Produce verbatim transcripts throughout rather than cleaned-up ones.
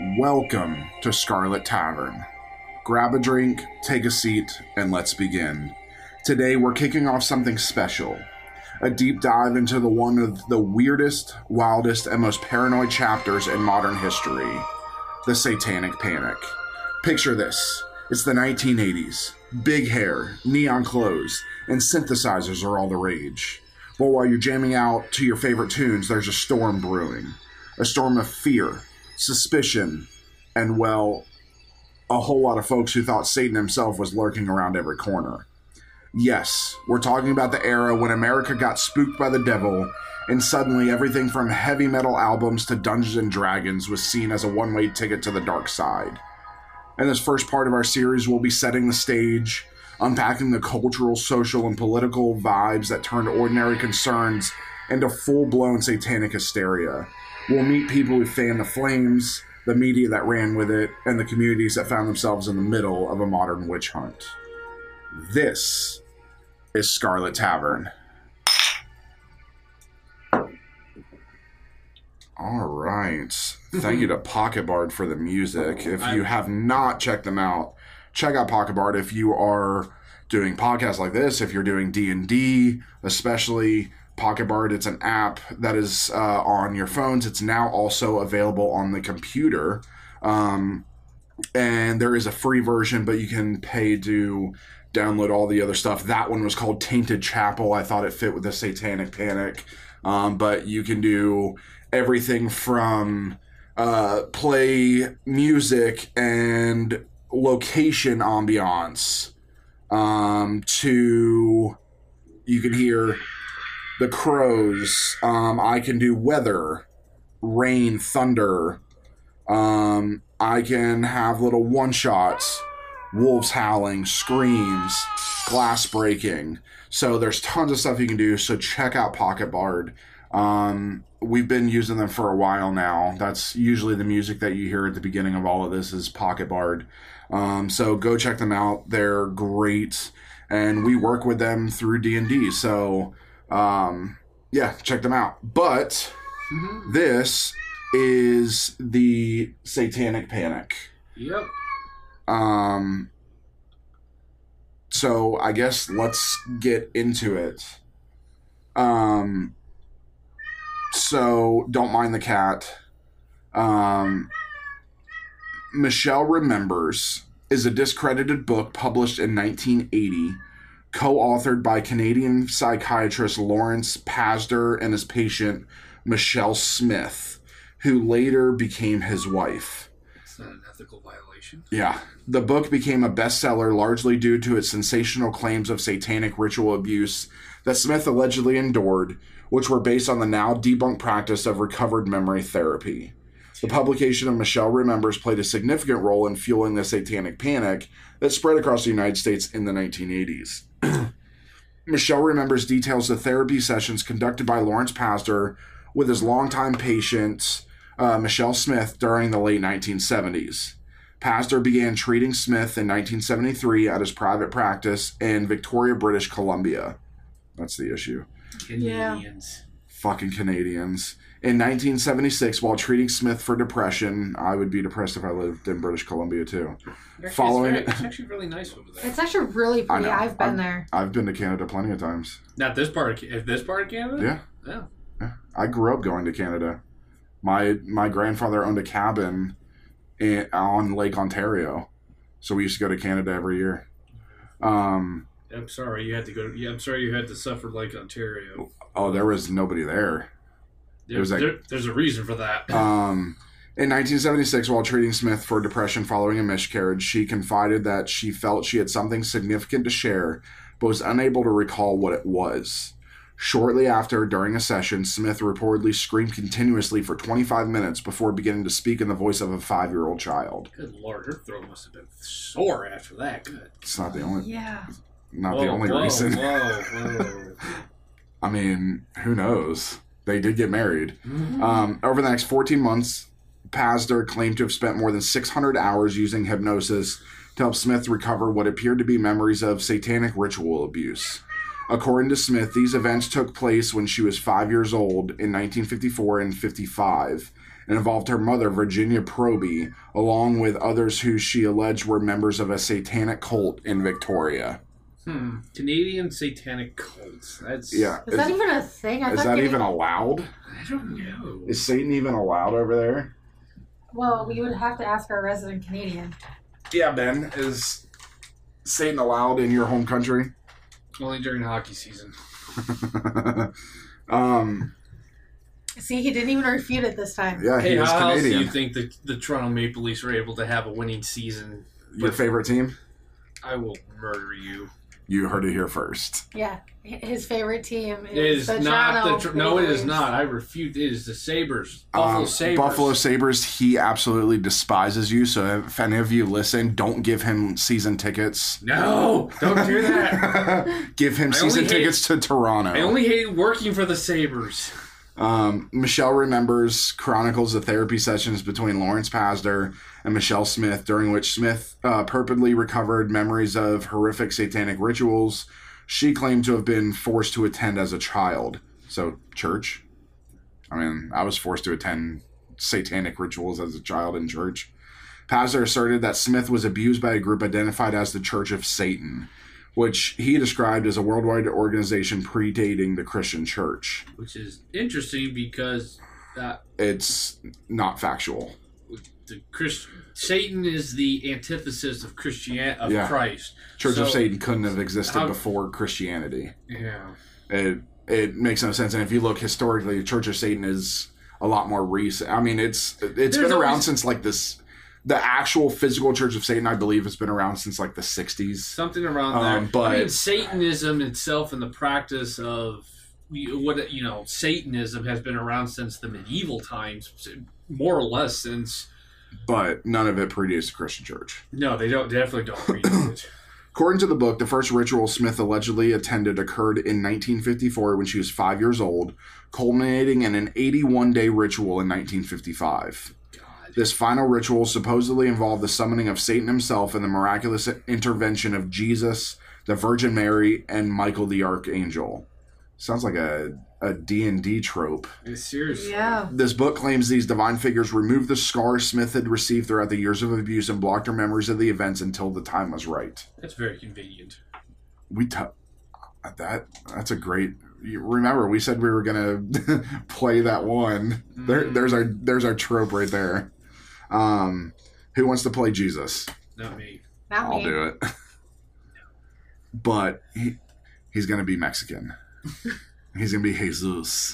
Welcome to Scarlet Tavern. Grab a drink, take a seat, and let's begin. Today we're kicking off something special. A deep dive into the one of the weirdest, wildest, and most paranoid chapters in modern history. The Satanic Panic. Picture this. It's the nineteen eighties. Big hair, neon clothes, and synthesizers are all the rage. But while you're jamming out to your favorite tunes, there's a storm brewing. A storm of fear, suspicion, and, well, a whole lot of folks who thought Satan himself was lurking around every corner. Yes, we're talking about the era when America got spooked by the devil, and suddenly everything from heavy metal albums to Dungeons and Dragons was seen as a one-way ticket to the dark side. In this first part of our series, we'll be setting the stage, unpacking the cultural, social, and political vibes that turned ordinary concerns into full-blown satanic hysteria. We'll meet people who fanned the flames, the media that ran with it, and the communities that found themselves in the middle of a modern witch hunt. This is Scarlet Tavern. All right. Thank you to Pocket Bard for the music. If you have not checked them out, check out Pocket Bard if you are doing podcasts like this, if you're doing D and D, especially Pocket Bard. It's an app that is uh, on your phones. It's now also available on the computer. Um, and there is a free version, but you can pay to download all the other stuff. That one was called Tainted Chapel. I thought it fit with the Satanic Panic. Um, but you can do everything from uh, play music and location ambiance um, to you can hear the crows. Um, I can do weather, rain, thunder. Um, I can have little one-shots, wolves howling, screams, glass breaking. So there's tons of stuff you can do. So check out Pocket Bard. Um, we've been using them for a while now. That's usually the music that you hear at the beginning of all of this is Pocket Bard. Um, so go check them out. They're great. And we work with them through D and D. So, um, yeah, check them out. But mm-hmm. This is the Satanic Panic. Yep. Um, so I guess let's get into it. Um, so don't mind the cat. Um, Michelle Remembers is a discredited book published in nineteen eighty, co-authored by Canadian psychiatrist Lawrence Pazder and his patient Michelle Smith, who later became his wife. Is that an ethical violation? Yeah. The book became a bestseller largely due to its sensational claims of satanic ritual abuse that Smith allegedly endured, which were based on the now debunked practice of recovered memory therapy. The publication of Michelle Remembers played a significant role in fueling the satanic panic that spread across the United States in the nineteen eighties. Michelle Remembers details the therapy sessions conducted by Lawrence Pazder with his longtime patient, uh, Michelle Smith, during the late nineteen seventies. Pazder began treating Smith in nineteen seventy-three at his private practice in Victoria, British Columbia. That's the issue. Canadians. Yeah. Fucking Canadians. In nineteen seventy-six, while treating Smith for depression, I would be depressed if I lived in British Columbia too. Actually, Following, it's, very, it's actually really nice over there. It's actually really pretty. I've been I've, there. I've been to Canada plenty of times. Not this part of if this part of Canada? Yeah. Yeah. yeah. I grew up going to Canada. My my grandfather owned a cabin in, on Lake Ontario, so we used to go to Canada every year. Um, I'm sorry you had to go. To, yeah, I'm sorry you had to suffer Lake Ontario. Oh, there was nobody there. There, was like, there, there's a reason for that. Um, in nineteen seventy-six, while treating Smith for depression following a miscarriage, she confided that she felt she had something significant to share, but was unable to recall what it was. Shortly after, during a session, Smith reportedly screamed continuously for twenty-five minutes before beginning to speak in the voice of a five-year-old child. Good Lord, her throat must have been sore after that. Good. It's not the only. Yeah. Not whoa, the only whoa, reason. Whoa, whoa. I mean, who knows? They did get married. Mm-hmm. Um, over the next fourteen months, Pazder claimed to have spent more than six hundred hours using hypnosis to help Smith recover what appeared to be memories of satanic ritual abuse. According to Smith, these events took place when she was five years old in nineteen fifty-four and fifty-five, and involved her mother, Virginia Proby, along with others who she alleged were members of a satanic cult in Victoria. Hmm. Canadian satanic cults. That's Yeah. Is, is that even a thing? I is that even allowed? I don't know. Is Satan even allowed over there? Well, we would have to ask our resident Canadian. Yeah, Ben. Is Satan allowed in your home country? Only during hockey season. um. See, he didn't even refute it this time. Yeah, he Hey, is how else do Canadian. you think the, the Toronto Maple Leafs were able to have a winning season? Your favorite team? I will murder you. You heard it here first. Yeah, his favorite team It is is the not Toronto the tr- no, it is Maple not. I refute. It is the Sabres, Buffalo Um, Sabres. Buffalo Sabres, he absolutely despises you. So if any of you listen, don't give him season tickets. No, don't do that. Give him I season only hate- tickets to Toronto. I only hate working for the Sabres. Um, Michelle remembers chronicles the therapy sessions between Lawrence Pasder and Michelle Smith, during which Smith uh, purportedly recovered memories of horrific satanic rituals she claimed to have been forced to attend as a child. So, church. I mean, I was forced to attend satanic rituals as a child in church. Pasder asserted that Smith was abused by a group identified as the Church of Satan, which he described as a worldwide organization predating the Christian church. Which is interesting because uh, It's not factual. the Christ- Satan is the antithesis of Christian of Yeah. Christ. Church So- of Satan couldn't have existed how- before Christianity. Yeah. It it makes no sense. And if you look historically, the Church of Satan is a lot more recent. I mean, it's it's There's been around always- since like this. The actual physical Church of Satan, I believe, has been around since like the sixties. Something around Um, there. but- I mean, Satanism itself and the practice of what you know, Satanism has been around since the medieval times, more or less since. But none of it predates the Christian church. No, they don't. Definitely don't read it. According to the book, the first ritual Smith allegedly attended occurred in nineteen fifty-four when she was five years old, culminating in an eighty-one day ritual in nineteen fifty-five. God. This final ritual supposedly involved the summoning of Satan himself and the miraculous intervention of Jesus, the Virgin Mary, and Michael the Archangel. Sounds like a, a D and D trope. Seriously. Yeah. This book claims these divine figures removed the scars Smith had received throughout the years of abuse and blocked her memories of the events until the time was right. That's very convenient. We t- that that's a great. You remember, we said we were gonna play that one. There, there's our there's our trope right there. Um, who wants to play Jesus? Not me. Not I'll me. do it. But he, he's gonna be Mexican. He's gonna be Jesus.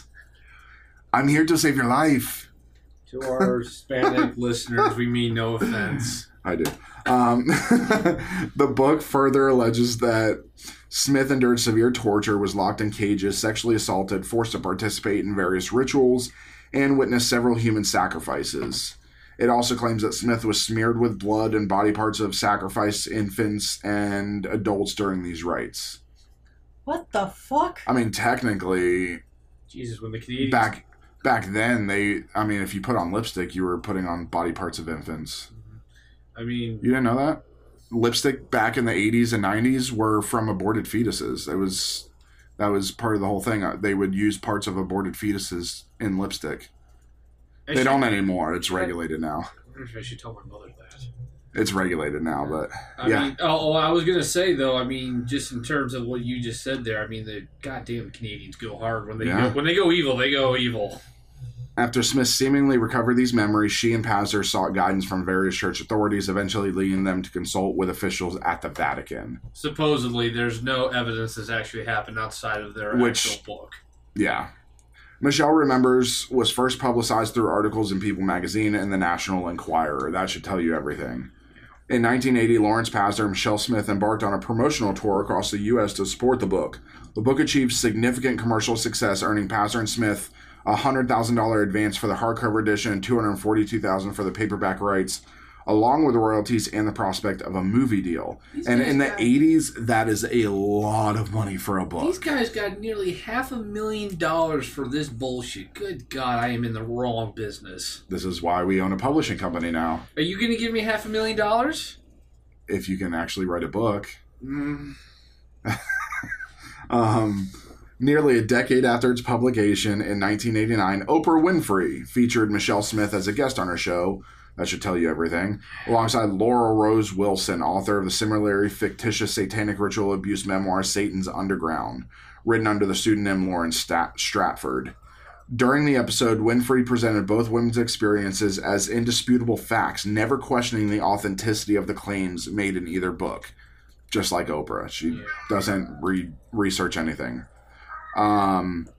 I'm here to save your life. To our Hispanic listeners, we mean no offense. I do. Um, the book further alleges that Smith endured severe torture, was locked in cages, sexually assaulted, forced to participate in various rituals, and witnessed several human sacrifices. It also claims that Smith was smeared with blood and body parts of sacrificed infants and adults during these rites. What the fuck? I mean, technically, Jesus, when the Canadians back back then, they. I mean, if you put on lipstick, you were putting on body parts of infants. I mean, You didn't know that? Lipstick back in the eighties and nineties were from aborted fetuses. It was that was part of the whole thing. They would use parts of aborted fetuses in lipstick. I They should- don't anymore. It's regulated now. I wonder if I should tell my mother that. It's regulated now, but I yeah. mean, oh, oh, I was gonna say though. I mean, just in terms of what you just said there. I mean, the goddamn Canadians go hard when they Yeah. go, when they go evil. They go evil. After Smith seemingly recovered these memories, she and Pastor sought guidance from various church authorities, eventually leading them to consult with officials at the Vatican. Supposedly, there's no evidence this actually happened outside of their Which- actual book. Yeah. Michelle Remembers was first publicized through articles in People magazine and the National Enquirer. That should tell you everything. In nineteen eighty, Lawrence Pastor and Michelle Smith embarked on a promotional tour across the U S to support the book. The book achieved significant commercial success, earning Pastor and Smith a one hundred thousand dollars advance for the hardcover edition and two hundred forty-two thousand dollars for the paperback rights, along with royalties and the prospect of a movie deal. These And guys in the got- eighties, that is a lot of money for a book. These guys got nearly half a million dollars for this bullshit. Good God, I am in the wrong business. This is why we own a publishing company now. Are you going to give me half a million dollars? If you can actually write a book. Mm. Um, Nearly a decade after its publication in nineteen eighty-nine, Oprah Winfrey featured Michelle Smith as a guest on her show. That should tell you everything. Alongside Laura Rose Wilson, author of the similarly fictitious satanic ritual abuse memoir Satan's Underground, written under the pseudonym Lauren Stat- Stratford. During the episode, Winfrey presented both women's experiences as indisputable facts, never questioning the authenticity of the claims made in either book. Just like Oprah. She yeah. doesn't re- research anything. Um,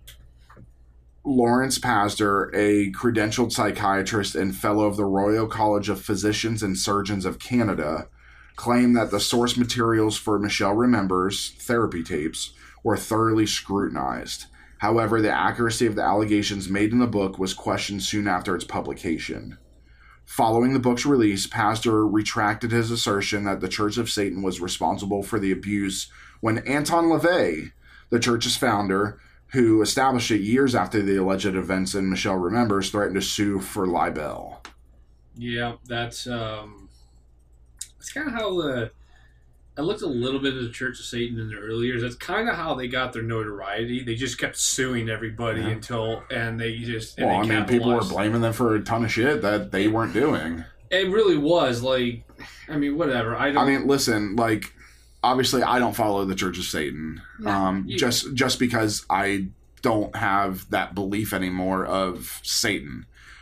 Lawrence Pazder, a credentialed psychiatrist and fellow of the Royal College of Physicians and Surgeons of Canada, claimed that the source materials for Michelle Remembers therapy tapes were thoroughly scrutinized. However, the accuracy of the allegations made in the book was questioned soon after its publication. Following the book's release, Pazder retracted his assertion that the Church of Satan was responsible for the abuse when Anton LaVey, the church's founder, who established it years after the alleged events in Michelle Remembers, threatened to sue for libel. Yeah, that's um, that's kind of how the. I looked a little bit at the Church of Satan in the early years. That's kind of how they got their notoriety. They just kept suing everybody yeah. until, and they just. And well, they I mean, people were blaming them for a ton of shit that they weren't doing. It really was like, I mean, whatever. I don't. I mean, listen, like. Obviously, I don't follow the Church of Satan, yeah. um, yeah. just just because I don't have that belief anymore of Satan.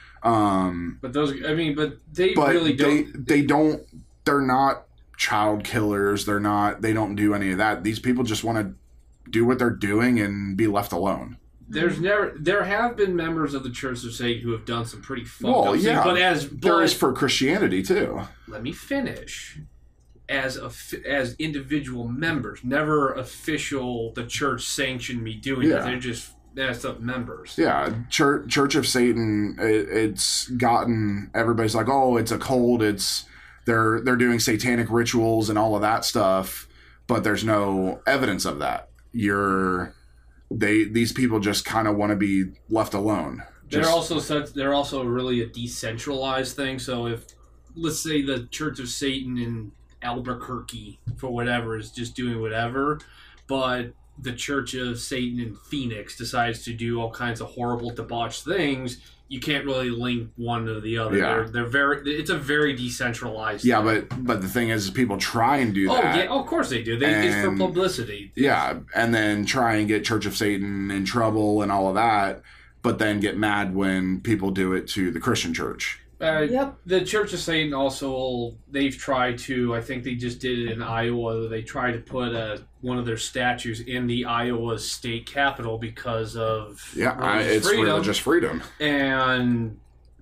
Um, but those, I mean, but they but really don't. They, they don't. They're not child killers. They're not. They don't do any of that. These people just want to do what they're doing and be left alone. There's never. There have been members of the Church of Satan who have done some pretty fucked well, up yeah, things. But as but, there is for Christianity too. Let me finish. As a, as individual members, never official. The church sanctioned me doing yeah. it. They're just messed up members. Yeah, Church Church of Satan. It, it's gotten everybody's like, oh, it's a cult. It's they're they're doing satanic rituals and all of that stuff, but there's no evidence of that. You're they these people just kind of want to be left alone. Just, they're also such. They're also really a decentralized thing. So if let's say the Church of Satan in Albuquerque for whatever is just doing whatever, but the Church of Satan in Phoenix decides to do all kinds of horrible debauched things, you can't really link one to the other. Yeah. They're, they're very it's a very decentralized yeah thing. but but the thing is, is people try and do oh, that. Yeah, oh, of course they do. They, and, it's for publicity. Yeah, and then try and get Church of Satan in trouble and all of that, but then get mad when people do it to the Christian church. Uh, yep. The Church of Satan also, they've tried to, I think they just did it in Iowa, they tried to put a, one of their statues in the Iowa state capitol because of yeah, I, it's freedom. religious freedom. And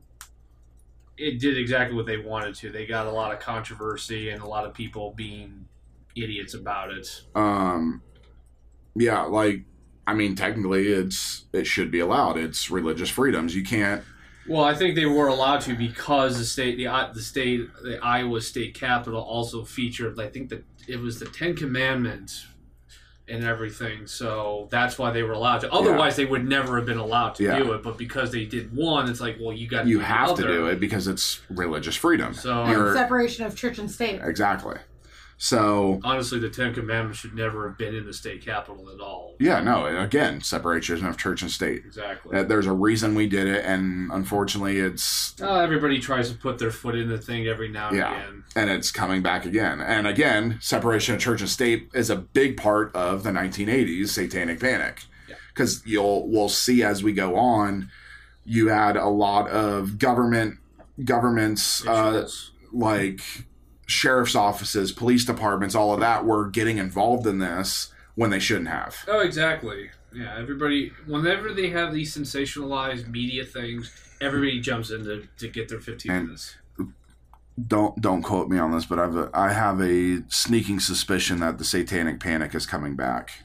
it did exactly what they wanted to. They got a lot of controversy and a lot of people being idiots about it. Um, yeah, like, I mean, technically it's it should be allowed. It's religious freedoms. You can't. Well, I think they were allowed to because the state, the the state, the Iowa state capitol also featured. I think that it was the Ten Commandments and everything. So that's why they were allowed to. Otherwise, yeah. they would never have been allowed to yeah. do it. But because they did one, it's like, well, you got you do have to do it because it's religious freedom. So and separation of church and state. Exactly. So honestly, the Ten Commandments should never have been in the state capitol at all. Yeah, no. Again, separation of church and state. Exactly. There's a reason we did it, and unfortunately, it's uh, everybody tries to put their foot in the thing every now and yeah, again, and it's coming back again. And again, separation of church and state is a big part of the nineteen eighties Satanic Panic, because yeah. you'll we'll see as we go on. You had a lot of government governments uh, like. Sheriff's offices, police departments, all of that were getting involved in this when they shouldn't have. Oh, exactly. Yeah, everybody, whenever they have these sensationalized media things, everybody jumps in to, to get their fifteen and minutes. Don't don't quote me on this, but I've a, I have a sneaking suspicion that the Satanic Panic is coming back.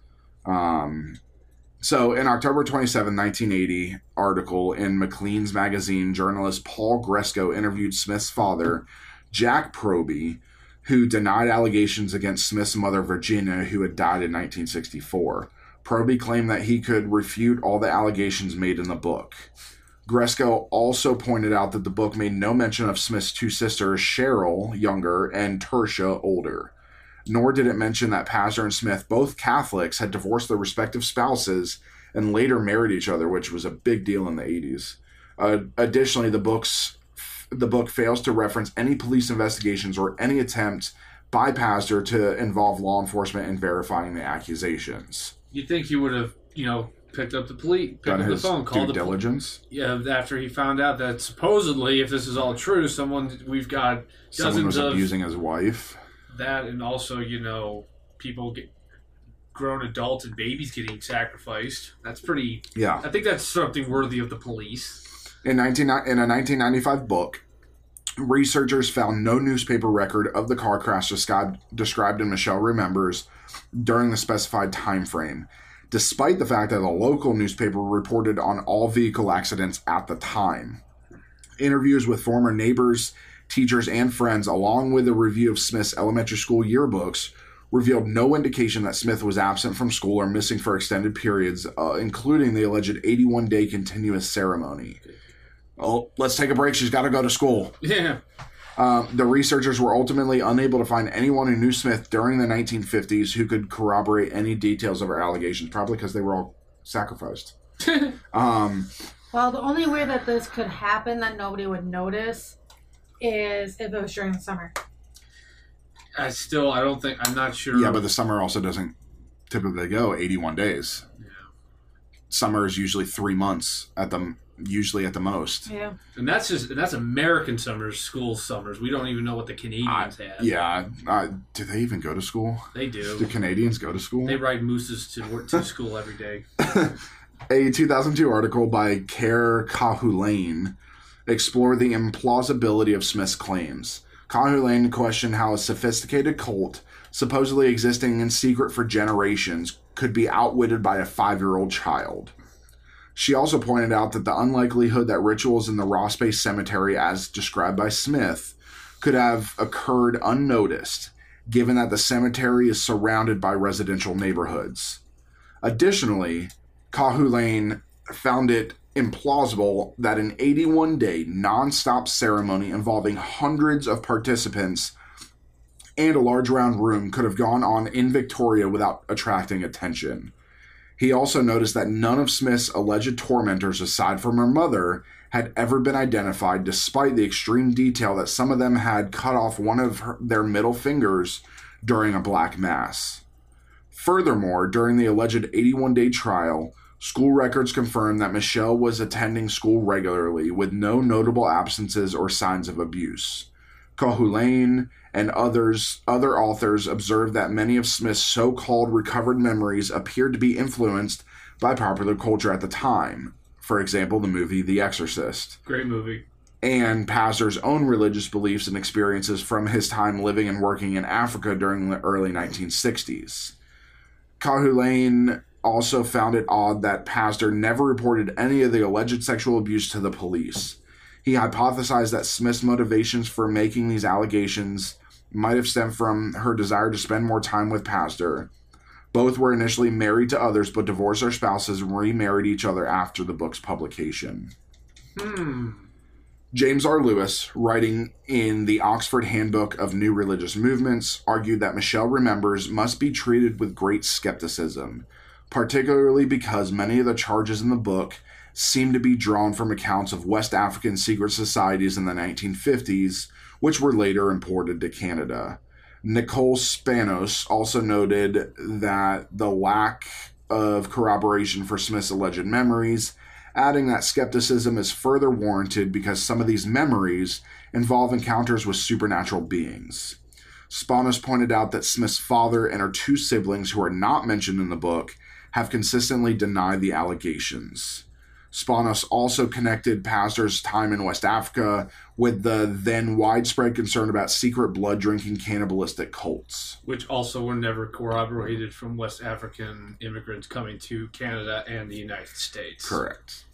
Um, so in October twenty-seventh, nineteen eighty, article in Maclean's magazine, journalist Paul Gresco interviewed Smith's father, Jack Proby, who denied allegations against Smith's mother, Virginia, who had died in nineteen sixty-four. Proby claimed that he could refute all the allegations made in the book. Gresco also pointed out that the book made no mention of Smith's two sisters, Cheryl, younger, and Tertia, older. nor did it mention that Pastor and Smith, both Catholics, had divorced their respective spouses and later married each other, which was a big deal in the eighties. Uh, additionally, the books the book fails to reference any police investigations or any attempt by Pastor to involve law enforcement in verifying the accusations. You'd think he would have, you know, picked up the police, picked Done up the his phone, called due the diligence. Pol- yeah, after he found out that supposedly, if this is all true, someone we've got Someone was dozens of abusing his wife. that, and also, you know, people get grown adults and babies getting sacrificed. That's pretty. Yeah. I think that's something worthy of the police. In nineteen in a nineteen ninety-five book, researchers found no newspaper record of the car crash described described in Michelle Remembers during the specified time frame, despite the fact that a local newspaper reported on all vehicle accidents at the time. Interviews with former neighbors, teachers, and friends, along with a review of Smith's elementary school yearbooks, revealed no indication that Smith was absent from school or missing for extended periods, uh, including the alleged eighty-one day continuous ceremony. Oh, let's take a break. She's got to go to school. Yeah. Um, the researchers were ultimately unable to find anyone who knew Smith during the nineteen fifties who could corroborate any details of her allegations, probably because they were all sacrificed. um, Well, the only way that this could happen that nobody would notice is if it was during the summer. I still, I don't think, I'm not sure. yeah, but the summer also doesn't typically go eighty-one days. Yeah. Summer is usually three months at the usually at the most. Yeah. And that's just, and that's American summers, school summers. We don't even know what the Canadians Uh, had. yeah. Uh, do they even go to school? They do. Do Canadians go to school? They ride mooses to work to school every day. A two thousand two article by Kerr Cahulain explored the implausibility of Smith's claims. Cahulain questioned how a sophisticated cult, supposedly existing in secret for generations, could be outwitted by a five-year-old child. She also pointed out that the unlikelihood that rituals in the Ross Bay Cemetery, as described by Smith, could have occurred unnoticed, given that the cemetery is surrounded by residential neighborhoods. Additionally, Cahulain found it implausible that an eighty-one day non-stop ceremony involving hundreds of participants and a large round room could have gone on in Victoria without attracting attention. He also noticed that none of Smith's alleged tormentors, aside from her mother, had ever been identified, despite the extreme detail that some of them had cut off one of her, their middle fingers during a black mass. Furthermore, during the alleged eighty-one day trial, school records confirmed that Michelle was attending school regularly, with no notable absences or signs of abuse. Cahulain and others, other authors observed that many of Smith's so-called recovered memories appeared to be influenced by popular culture at the time. For example, the movie The Exorcist. Great movie. And Pastor's own religious beliefs and experiences from his time living and working in Africa during the early nineteen sixties. Cahulain also found it odd that Pastor never reported any of the alleged sexual abuse to the police. He hypothesized that Smith's motivations for making these allegations might have stemmed from her desire to spend more time with Pastor. Both were initially married to others, but divorced their spouses and remarried each other after the book's publication. Hmm. James R. Lewis, writing in the Oxford Handbook of New Religious Movements, argued that Michelle Remembers must be treated with great skepticism, particularly because many of the charges in the book seem to be drawn from accounts of West African secret societies in the nineteen fifties, which were later imported to Canada. Nicole Spanos also noted that the lack of corroboration for Smith's alleged memories, adding that skepticism is further warranted because some of these memories involve encounters with supernatural beings. Spanos pointed out that Smith's father and her two siblings, who are not mentioned in the book, have consistently denied the allegations. Spanos also connected Pastor's time in West Africa with the then widespread concern about secret blood-drinking cannibalistic cults. Which also were never corroborated from West African immigrants coming to Canada and the United States. Correct.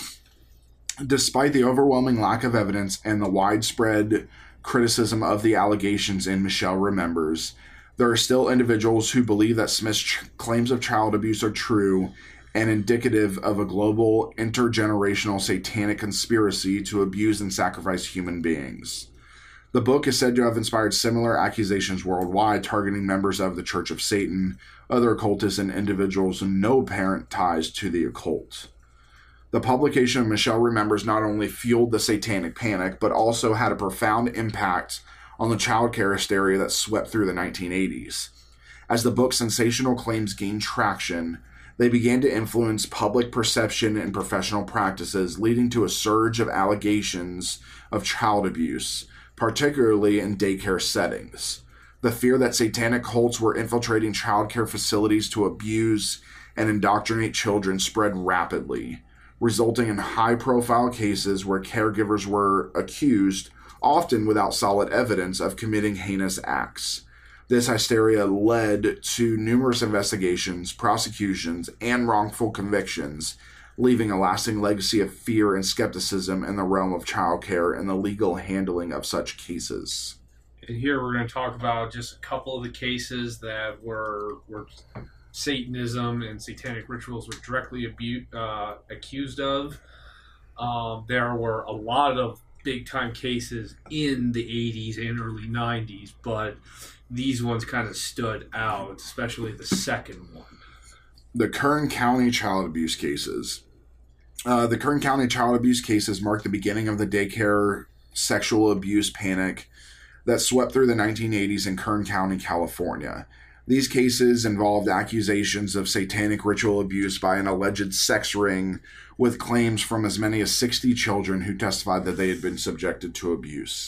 Despite the overwhelming lack of evidence and the widespread criticism of the allegations in Michelle Remembers, there are still individuals who believe that Smith's ch- claims of child abuse are true and indicative of a global, intergenerational satanic conspiracy to abuse and sacrifice human beings. The book is said to have inspired similar accusations worldwide, targeting members of the Church of Satan, other occultists, and individuals with no apparent ties to the occult. The publication of Michelle Remembers not only fueled the satanic panic, but also had a profound impact on the childcare hysteria that swept through the nineteen eighties. As the book's sensational claims gained traction, they began to influence public perception and professional practices, leading to a surge of allegations of child abuse, particularly in daycare settings. The fear that satanic cults were infiltrating childcare facilities to abuse and indoctrinate children spread rapidly, resulting in high-profile cases where caregivers were accused, often without solid evidence, of committing heinous acts. This hysteria led to numerous investigations, prosecutions, and wrongful convictions, leaving a lasting legacy of fear and skepticism in the realm of childcare and the legal handling of such cases. And here we're going to talk about just a couple of the cases that were were Satanism and satanic rituals were directly abu- uh, accused of. Um, there were a lot of big-time cases in the eighties and early nineties, but these ones kind of stood out, especially the second one. The Kern County child abuse cases. Uh, the Kern County child abuse cases marked the beginning of the daycare sexual abuse panic that swept through the nineteen eighties in Kern County, California. These cases involved accusations of satanic ritual abuse by an alleged sex ring, with claims from as many as sixty children who testified that they had been subjected to abuse.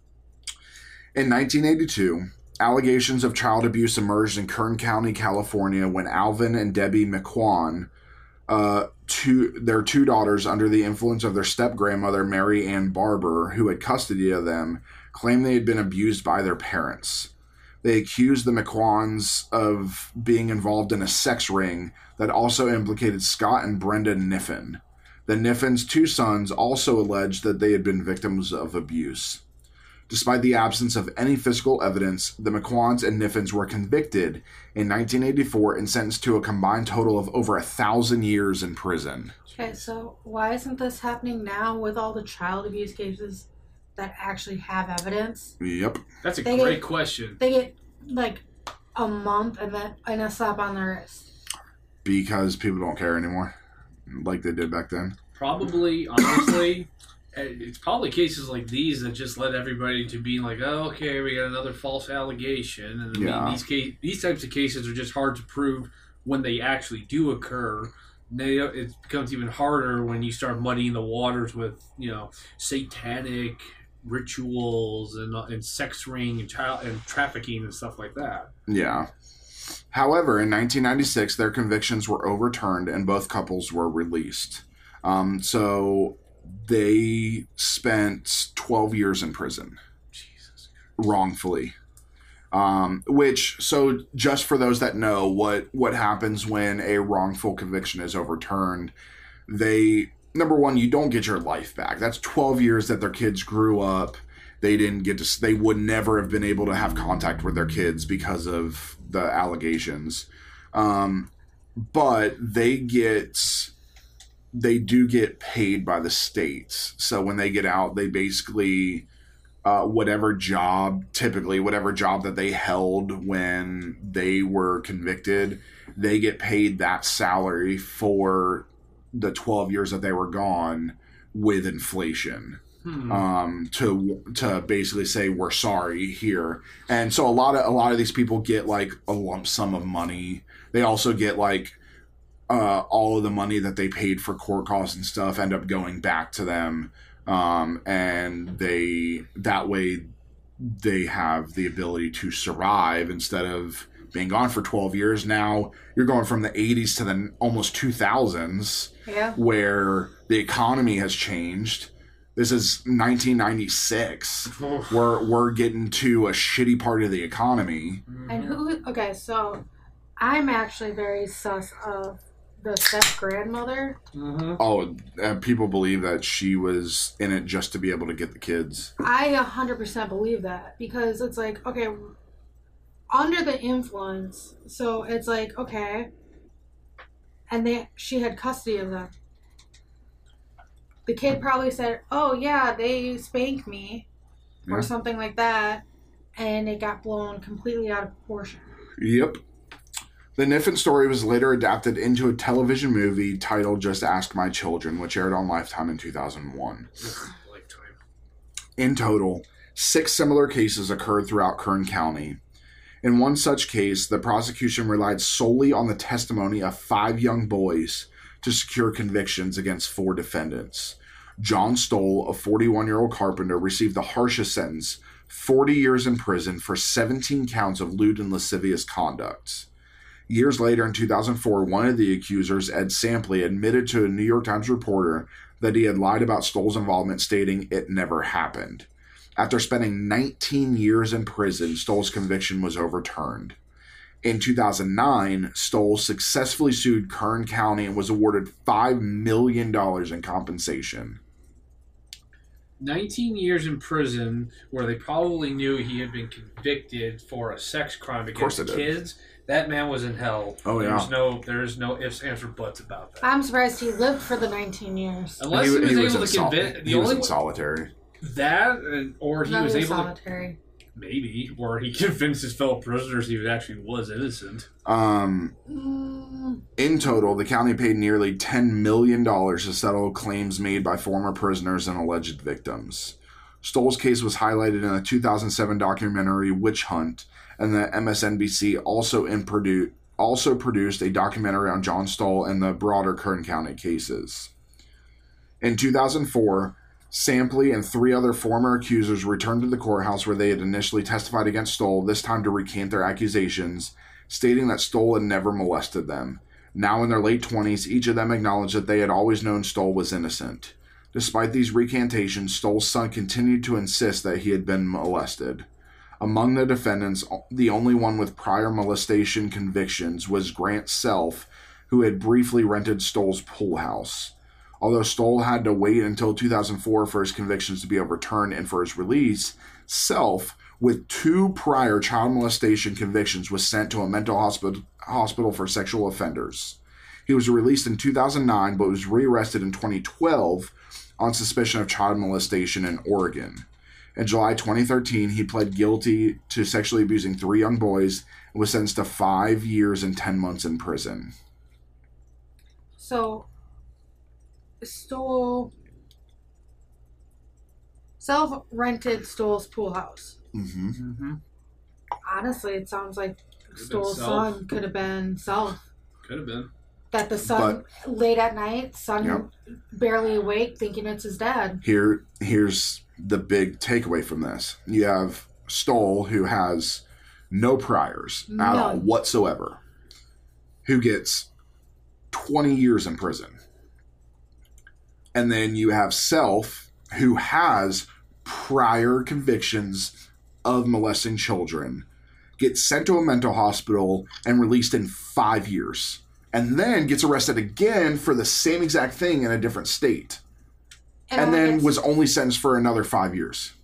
In nineteen eighty-two, allegations of child abuse emerged in Kern County, California, when Alvin and Debbie McQuan, uh, two, their two daughters, under the influence of their step-grandmother, Mary Ann Barber, who had custody of them, claimed they had been abused by their parents. They accused the McQuans of being involved in a sex ring that also implicated Scott and Brenda Niffen. The Niffens' two sons also alleged that they had been victims of abuse. Despite the absence of any physical evidence, the McQuans and Niffens were convicted in nineteen eighty-four and sentenced to a combined total of over a thousand years in prison. Okay, so why isn't this happening now with all the child abuse cases that actually have evidence? Yep. That's a They great get- question. They get like a month and then and a slap on the wrist. Because people don't care anymore, like they did back then. Probably, honestly, it's probably cases like these that just led everybody to be like, oh, okay, we got another false allegation. And I mean, Yeah. these case, these types of cases are just hard to prove when they actually do occur. They, it becomes even harder when you start muddying the waters with, you know, satanic rituals and and sex ring and child and trafficking and stuff like that. Yeah. However, in nineteen ninety-six, their convictions were overturned and both couples were released. Um, so they spent twelve years in prison. Jesus Christ. Wrongfully. Um, which, so just for those that know what, what happens when a wrongful conviction is overturned, they, number one, you don't get your life back. That's twelve years that their kids grew up. They didn't get to, they would never have been able to have contact with their kids because of the allegations. Um, but they get, they do get paid by the states. So when they get out, they basically, uh, whatever job, typically whatever job that they held when they were convicted, they get paid that salary for the twelve years that they were gone with inflation. Hmm. Um, to to basically say we're sorry here, and so a lot of a lot of these people get like a lump sum of money. They also get like uh, all of the money that they paid for court costs and stuff end up going back to them, um, and they that way they have the ability to survive instead of being gone for twelve years. Now you're going from the eighties to the almost two thousands, Yeah. where the economy has changed. This is nineteen ninety-six. We're we're getting to a shitty part of the economy. And who? Okay, so I'm actually very sus of the step grandmother. Mm-hmm. Oh, and people believe that she was in it just to be able to get the kids. I one hundred percent believe that because it's like, okay, under the influence, so it's like, okay, and they she had custody of them. The kid probably said, oh yeah, they spanked me, or Yeah. something like that, and it got blown completely out of proportion. Yep. The Niffen story was later adapted into a television movie titled Just Ask My Children, which aired on Lifetime in two thousand one. Lifetime. In total, six similar cases occurred throughout Kern County. In one such case, the prosecution relied solely on the testimony of five young boys to secure convictions against four defendants. John Stoll, a forty-one-year-old carpenter, received the harshest sentence, forty years in prison for seventeen counts of lewd and lascivious conduct. Years later, in two thousand four, one of the accusers, Ed Sampley, admitted to a New York Times reporter that he had lied about Stoll's involvement, stating it never happened. After spending nineteen years in prison, Stoll's conviction was overturned. In two thousand nine, Stoll successfully sued Kern County and was awarded five million dollars in compensation. nineteen years in prison, where they probably knew he had been convicted for a sex crime course against they did. kids. That man was in hell. Oh, yeah. There's no, there's no ifs, ands, or buts about that. I'm surprised he lived for the nineteen years. Unless he, was he able was in to sol- convince the he was only in solitary. that, and- or he Not was in able to solitary. maybe, or he convinced his fellow prisoners he actually was innocent. Um, Mm, in total, the county paid nearly ten million dollars to settle claims made by former prisoners and alleged victims. Stoll's case was highlighted in the two thousand seven documentary Witch Hunt, and the M S N B C also in produ- also produced a documentary on John Stoll and the broader Kern County cases. In two thousand four, Sampley and three other former accusers returned to the courthouse where they had initially testified against Stoll, this time to recant their accusations, stating that Stoll had never molested them. Now in their late twenties, each of them acknowledged that they had always known Stoll was innocent. Despite these recantations, Stoll's son continued to insist that he had been molested. Among the defendants, the only one with prior molestation convictions was Grant Self, who had briefly rented Stoll's pool house. Although Stoll had to wait until two thousand four for his convictions to be overturned and for his release, Self, with two prior child molestation convictions, was sent to a mental hospital hospital for sexual offenders. He was released in two thousand nine, but was rearrested in twenty twelve on suspicion of child molestation in Oregon. In July twenty thirteen, he pled guilty to sexually abusing three young boys and was sentenced to five years and ten months in prison. so, Stoll self-rented Stoll's pool house. Mm-hmm. Mm-hmm. Honestly, it sounds like been Stoll's Self. son could have been Self. Could have been. That the son, late at night, son Yep. barely awake, thinking it's his dad. Here, here's the big takeaway from this. You have Stoll, who has no priors at all None. whatsoever, who gets twenty years in prison. And then you have Self, who has prior convictions of molesting children, gets sent to a mental hospital and released in five years. And then gets arrested again for the same exact thing in a different state. And, only then gets- was only sentenced for another five years.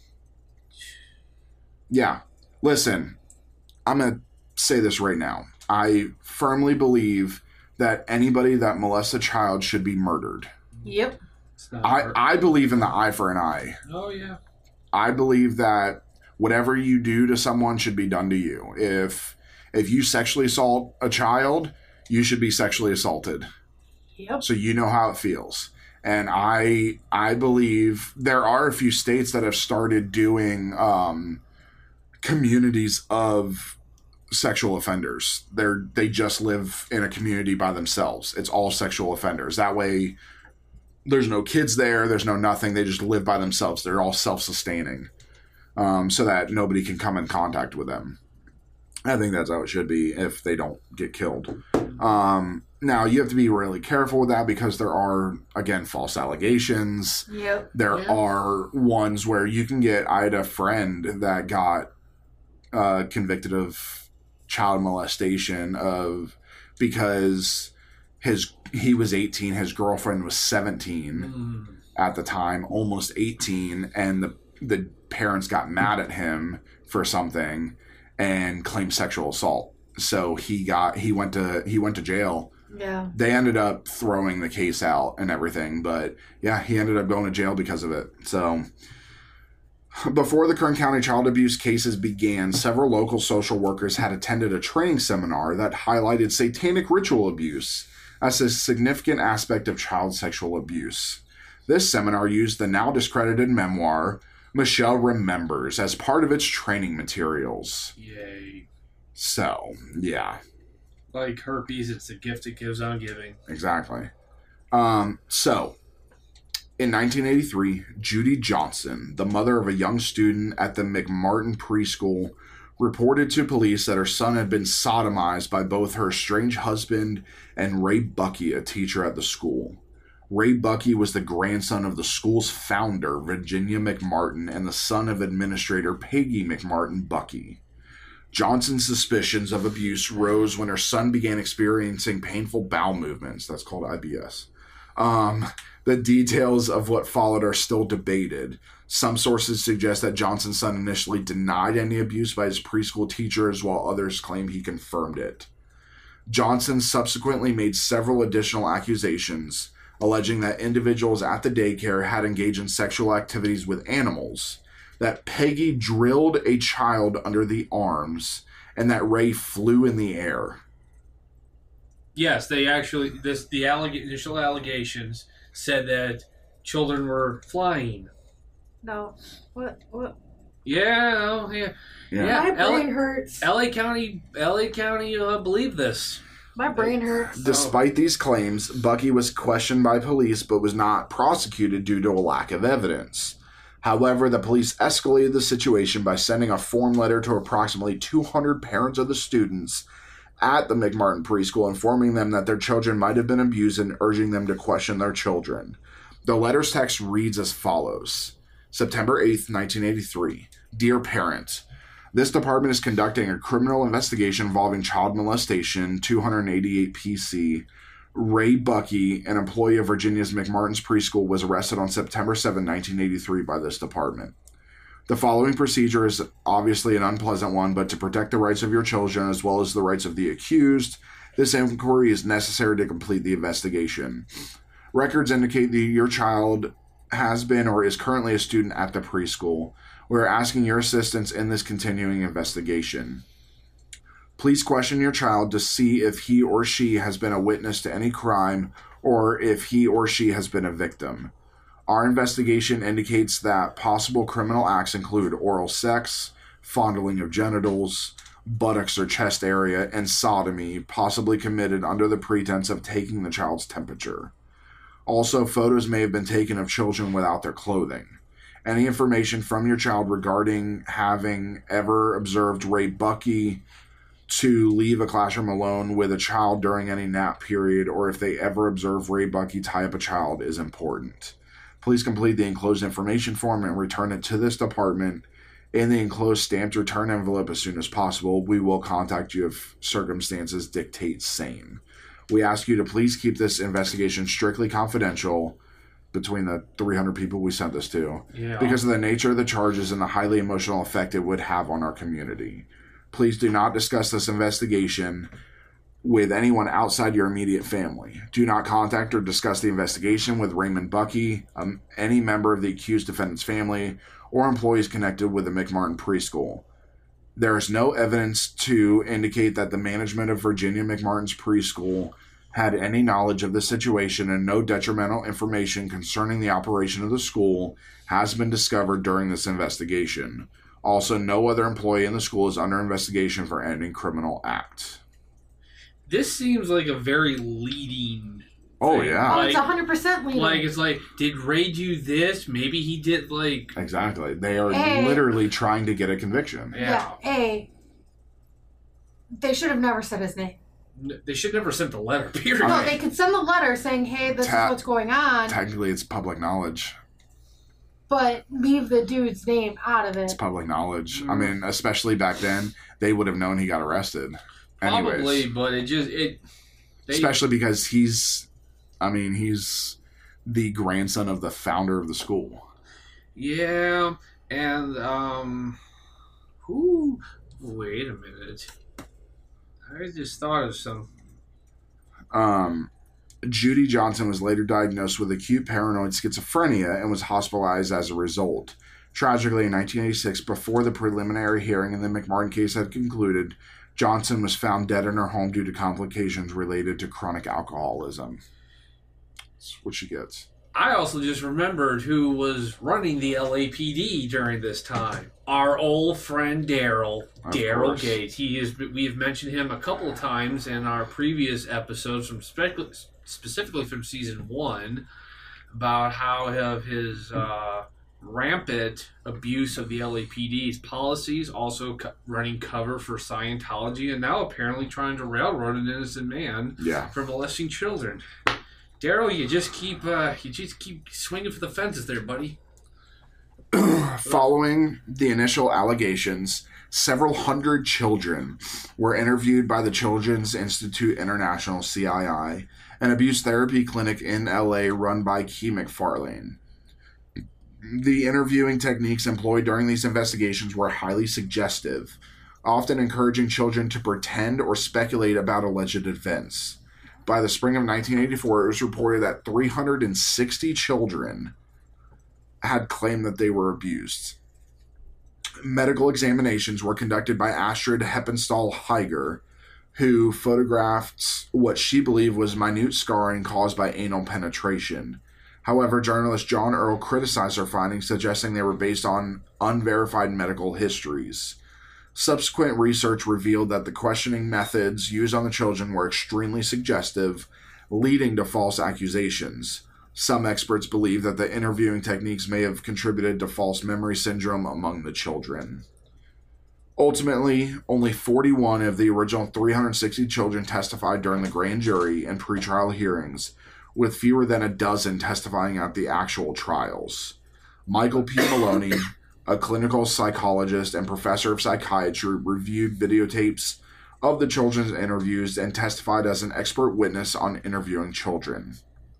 Yeah. Listen, I'm going to say this right now. I firmly believe that anybody that molests a child should be murdered. Yep. It's not I, hard. I believe in the eye for an eye. Oh, yeah. I believe that whatever you do to someone should be done to you. If if you sexually assault a child, you should be sexually assaulted. Yep. So you know how it feels. And I I believe there are a few states that have started doing um, communities of sexual offenders. They're they just live in a community by themselves. It's all sexual offenders. That way there's no kids there, there's no nothing. They just live by themselves. They're all self-sustaining. Um, so that nobody can come in contact with them. I think that's how it should be if they don't get killed. Um, now, you have to be really careful with that because there are, again, false allegations. Yep. There Yeah. are ones where you can get, I had a friend that got uh, convicted of child molestation of because his he was eighteen, his girlfriend was seventeen Mm. at the time, almost eighteen, and the the parents got mad at him for something and claimed sexual assault. So he got he went to he went to jail. Yeah. They ended up throwing the case out and everything, but yeah, he ended up going to jail because of it. So Before the Kern County child abuse cases began, several local social workers had attended a training seminar that highlighted satanic ritual abuse as a significant aspect of child sexual abuse. This seminar used the now discredited memoir, Michelle Remembers, as part of its training materials. Yay. So, yeah. Like herpes, it's the gift it gives on giving. Exactly. Um, so, in nineteen eighty-three, Judy Johnson, the mother of a young student at the McMartin preschool, reported to police that her son had been sodomized by both her estranged husband and Ray Bucky, a teacher at the school. Ray Bucky was the grandson of the school's founder, Virginia McMartin, and the son of administrator Peggy McMartin Bucky. Johnson's suspicions of abuse rose when her son began experiencing painful bowel movements. That's called I B S. Um... The details of what followed are still debated. Some sources suggest that Johnson's son initially denied any abuse by his preschool teachers, while others claim he confirmed it. Johnson subsequently made several additional accusations, alleging that individuals at the daycare had engaged in sexual activities with animals, that Peggy drilled a child under the arms, and that Ray flew in the air. Yes, they actually, this the alleg- initial allegations said that children were flying. No. What? What? Yeah, oh, yeah. Yeah. yeah. My brain L- hurts. L A County, L A County uh, believed this. My brain hurts. Despite these claims, Bucky was questioned by police but was not prosecuted due to a lack of evidence. However, the police escalated the situation by sending a form letter to approximately two hundred parents of the students at the McMartin preschool, informing them that their children might have been abused and urging them to question their children. The letter's text reads as follows. September eighth, nineteen eighty-three. Dear parent, this department is conducting a criminal investigation involving child molestation, two eighty-eight P C. Ray Bucky, an employee of Virginia's McMartin's preschool, was arrested on September seventh, nineteen eighty-three by this department. The following procedure is obviously an unpleasant one, but to protect the rights of your children as well as the rights of the accused, this inquiry is necessary to complete the investigation. Records indicate that your child has been or is currently a student at the preschool. We are asking your assistance in this continuing investigation. Please question your child to see if he or she has been a witness to any crime or if he or she has been a victim. Our investigation indicates that possible criminal acts include oral sex, fondling of genitals, buttocks or chest area, and sodomy, possibly committed under the pretense of taking the child's temperature. Also, photos may have been taken of children without their clothing. Any information from your child regarding having ever observed Ray Bucky to leave a classroom alone with a child during any nap period, or if they ever observe Ray Bucky tie up a child, is important. Please complete the enclosed information form and return it to this department in the enclosed stamped return envelope as soon as possible. We will contact you if circumstances dictate same. We ask you to please keep this investigation strictly confidential between the three hundred people we sent this to, Yeah. because of the nature of the charges and the highly emotional effect it would have on our community. Please do not discuss this investigation with anyone outside your immediate family. Do not contact or discuss the investigation with Raymond Bucky, um, any member of the accused defendant's family, or employees connected with the McMartin preschool. There is no evidence to indicate that the management of Virginia McMartin's preschool had any knowledge of the situation, and no detrimental information concerning the operation of the school has been discovered during this investigation. Also, no other employee in the school is under investigation for any criminal act. This seems like a very leading. Oh, thing. yeah. Oh, Like, it's one hundred percent leading. like it's like, did Ray do this? Maybe he did. Like, Exactly. They are Hey. literally trying to get a conviction. yeah. yeah. A. They should have never said his name. N- They should never sent the letter. Period. No, they could send the letter saying, "Hey, this Ta- is what's going on," Technically, it's public knowledge. but leave the dude's name out of it. It's public knowledge. Mm. I mean, especially back then, they would have known he got arrested. Anyways. Probably, but it just it. They, Especially because he's, I mean, he's the grandson of the founder of the school. Yeah, and um, who? Wait a minute. I just thought of some. Um, Judy Johnson was later diagnosed with acute paranoid schizophrenia and was hospitalized as a result. Tragically, in nineteen eighty-six, before the preliminary hearing in the McMartin case had concluded, Johnson was found dead in her home due to complications related to chronic alcoholism. That's what she gets. I also just remembered who was running the L A P D during this time. Our old friend Daryl, Daryl Gates. He is. We have mentioned him a couple of times in our previous episodes, from spec- specifically from season one, about how of his uh, rampant abuse of the L A P D's policies, also co- running cover for Scientology, and now apparently trying to railroad an innocent man yeah. for molesting children. Daryl, you just keep uh, you just keep swinging for the fences there, buddy. Following the initial allegations, several hundred children were interviewed by the Children's Institute International, C I I, an abuse therapy clinic in L A run by Key McFarlane. The interviewing techniques employed during these investigations were highly suggestive, often encouraging children to pretend or speculate about alleged events. By the spring of nineteen eighty-four, it was reported that three hundred sixty children had claimed that they were abused. Medical examinations were conducted by Astrid Heppenstall-Heiger, who photographed what she believed was minute scarring caused by anal penetration. However, journalist John Earl criticized her findings, suggesting they were based on unverified medical histories. Subsequent research revealed that the questioning methods used on the children were extremely suggestive, leading to false accusations. Some experts believe that the interviewing techniques may have contributed to false memory syndrome among the children. Ultimately, only forty-one of the original three hundred sixty children testified during the grand jury and pretrial hearings, with fewer than a dozen testifying at the actual trials. Michael P. Maloney, a clinical psychologist and professor of psychiatry, reviewed videotapes of the children's interviews and testified as an expert witness on interviewing children.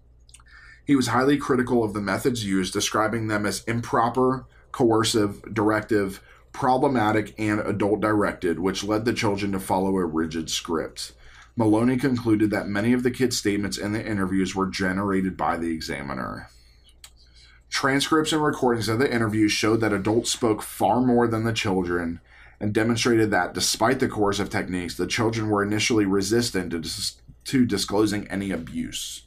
He was highly critical of the methods used, describing them as improper, coercive, directive, problematic, and adult-directed, which led the children to follow a rigid script. Maloney concluded that many of the kids' statements in the interviews were generated by the examiner. Transcripts and recordings of the interviews showed that adults spoke far more than the children, and demonstrated that, despite the coercive techniques, the children were initially resistant to, dis- to disclosing any abuse.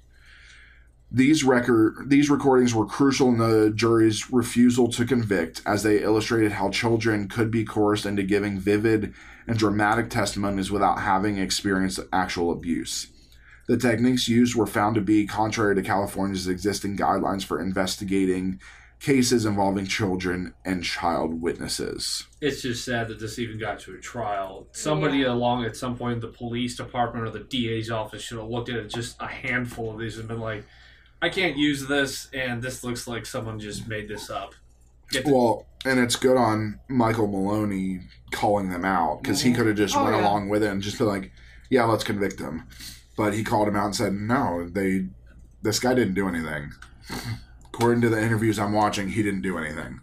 These record these recordings were crucial in the jury's refusal to convict, as they illustrated how children could be coerced into giving vivid and dramatic testimonies without having experienced actual abuse. The techniques used were found to be contrary to California's existing guidelines for investigating cases involving children and child witnesses. It's just sad that this even got to a trial. Somebody yeah. along at some point in the police department or the D A's office should have looked at it, just a handful of these, and been like, I can't use this, and this looks like someone just made this up. The- well, and it's good on Michael Maloney calling them out, because mm-hmm. he could have just oh, went yeah. along with it and just been like, yeah, let's convict him. But he called him out and said, no, they, this guy didn't do anything. According to the interviews I'm watching, he didn't do anything.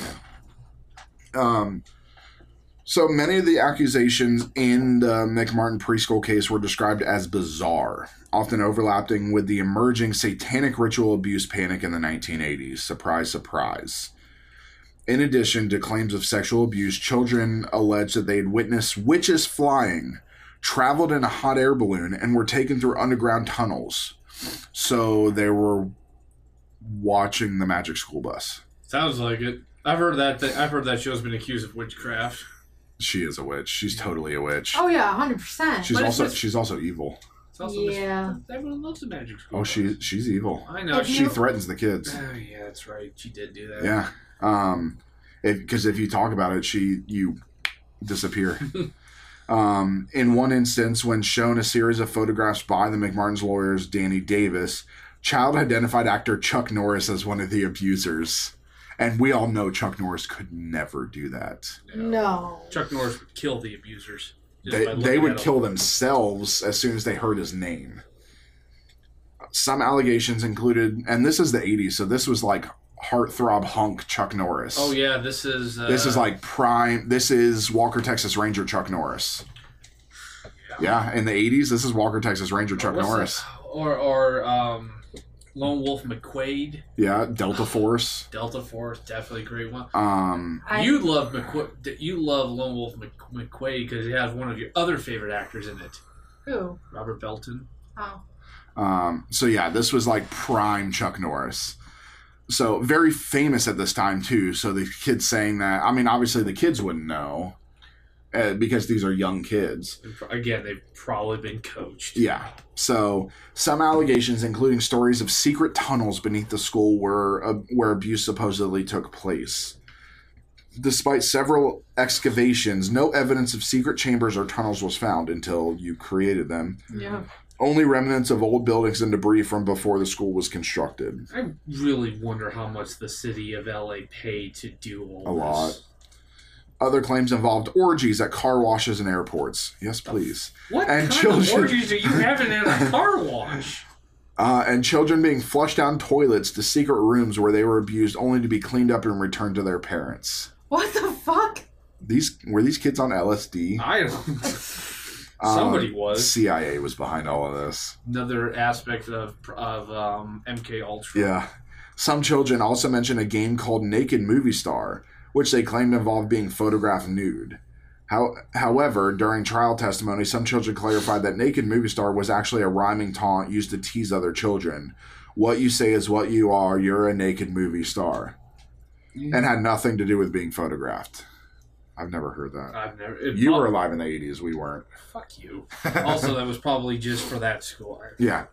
Yeah. Um, so many of the accusations in the McMartin preschool case were described as bizarre, often overlapping with the emerging satanic ritual abuse panic in the nineteen eighties. Surprise, surprise. In addition to claims of sexual abuse, children alleged that they had witnessed witches flying, traveled in a hot air balloon, and were taken through underground tunnels. So they were watching the Magic School Bus. Sounds like it. I've heard that. Th- I've heard that show's been accused of witchcraft. She is a witch. She's totally a witch. Oh yeah, hundred percent. She's but also just, she's also evil. It's also yeah. Mis- everyone loves the Magic School. Oh, she she's evil. I know. She you, threatens the kids. Oh yeah, that's right. She did do that. Yeah. Um, because if, if you talk about it, she you disappear. Um, in one instance, when shown a series of photographs by the McMartin's lawyers, Danny Davis, Child identified actor Chuck Norris as one of the abusers. And we all know Chuck Norris could never do that. No. Chuck Norris would kill the abusers. They, they would kill themselves as soon as they heard his name. Some allegations included, and this is the eighties, so this was like heartthrob hunk Chuck Norris. Oh yeah, this is uh, this is like prime. This is Walker Texas Ranger Chuck Norris. Yeah, yeah in the eighties, this is Walker Texas Ranger Chuck What's Norris. The, or or um, Lone Wolf McQuaid. Yeah, Delta Force. Delta Force, definitely a great one. Um, I- you love McQu- You love Lone Wolf Mc- McQuaid because he has one of your other favorite actors in it, Who? Robert Belton. Oh. um, so yeah, this was like prime Chuck Norris. So very famous at this time too. So the kids saying that, I mean, obviously the kids wouldn't know uh, because these are young kids. And pro- Again, they've probably been coached. Yeah. So some allegations, including stories of secret tunnels beneath the school where uh, where abuse supposedly took place. Despite several excavations, no evidence of secret chambers or tunnels was found until you created them. Yeah. Only remnants of old buildings and debris from before the school was constructed. I really wonder how much the city of L A paid to do all A this. lot. Other claims involved orgies at car washes and airports. Yes, please. What And kind children- of orgies are you having at a car wash? Uh, and children being flushed down toilets to secret rooms where they were abused only to be cleaned up and returned to their parents. What the fuck? These were these kids on L S D? I don't. Somebody Um, was. C I A was behind all of this. Another aspect of of um, M K Ultra. Yeah. Some children also mentioned a game called Naked Movie Star, which they claimed involved being photographed nude. How, however, during trial testimony, some children clarified that Naked Movie Star was actually a rhyming taunt used to tease other children. What you say is what you are. You're a naked movie star. And had nothing to do with being photographed. I've never heard that. I've never. It You prob- were alive in the eighties. We weren't. Fuck you. Also, that was probably just for that school. Yeah.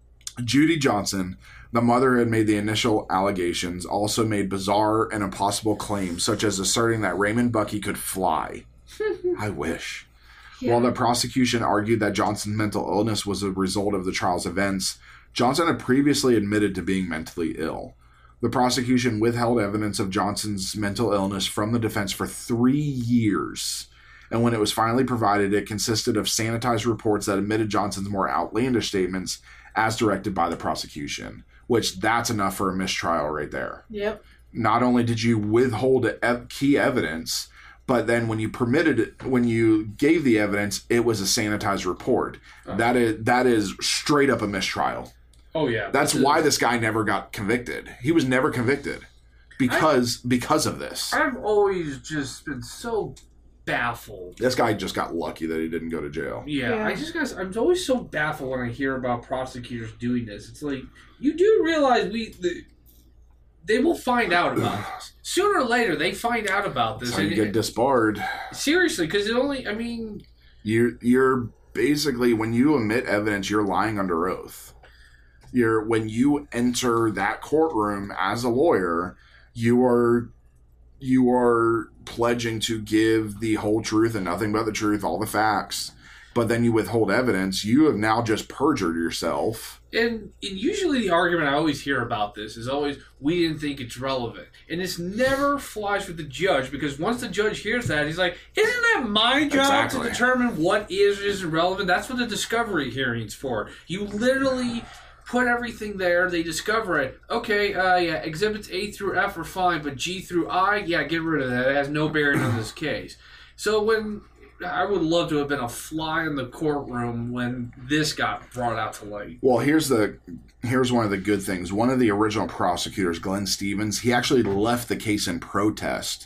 Judy Johnson, the mother who had made the initial allegations, also made bizarre and impossible claims, such as asserting that Raymond Bucky could fly. I wish. Yeah. While the prosecution argued that Johnson's mental illness was a result of the trial's events, Johnson had previously admitted to being mentally ill. The prosecution withheld evidence of Johnson's mental illness from the defense for three years. And when it was finally provided, it consisted of sanitized reports that admitted Johnson's more outlandish statements as directed by the prosecution, which that's enough for a mistrial right there. Yep. Not only did you withhold ev- key evidence, but then when you permitted it, when you gave the evidence, it was a sanitized report. Uh-huh. That is that is straight up a mistrial. Oh yeah. That's this is- why this guy never got convicted. He was never convicted because because of this. I've always just been so baffled. This guy just got lucky that he didn't go to jail. Yeah, Yeah. I just guys, I'm always so baffled when I hear about prosecutors doing this. It's like you do realize we the, they will find out about this sooner or later. They find out about this. That's how you and get it- disbarred. seriously, because it only. I mean, You you're basically when you omit evidence, you're lying under oath. You're when you enter that courtroom as a lawyer, you are you are pledging to give the whole truth and nothing but the truth, all the facts. But then you withhold evidence. You have now just perjured yourself. and, and usually the argument I always hear about this is always we didn't think it's relevant, and this never flies with the judge because once the judge hears that, he's like, "Isn't that my job Exactly. to determine what is or isn't relevant?" That's what the discovery hearing's for. You literally put everything there. They discover it. Okay, uh, yeah, exhibits A through F are fine, but G through I, yeah, get rid of that. It has no bearing on this case. So when I would love to have been a fly in the courtroom when this got brought out to light. Well, here's the here's one of the good things. One of the original prosecutors, Glenn Stevens, he actually left the case in protest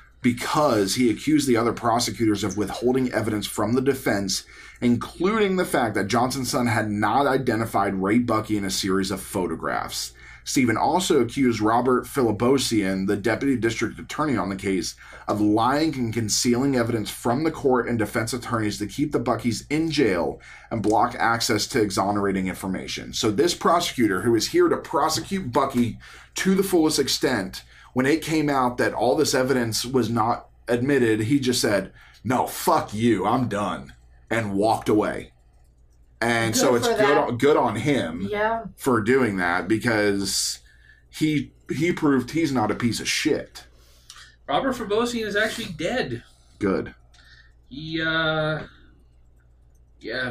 because he accused the other prosecutors of withholding evidence from the defense, including the fact that Johnson's son had not identified Ray Bucky in a series of photographs. Stephen also accused Robert Philibosian, the deputy district attorney on the case, of lying and concealing evidence from the court and defense attorneys to keep the Buckys in jail and block access to exonerating information. So this prosecutor, who is here to prosecute Bucky to the fullest extent, when it came out that all this evidence was not admitted, he just said, "No, fuck you, I'm done," and walked away. And Good so it's for good that. on, good on him Yeah. for doing that because he he proved he's not a piece of shit. Robert Frabosian is actually dead. Good. He, uh, yeah.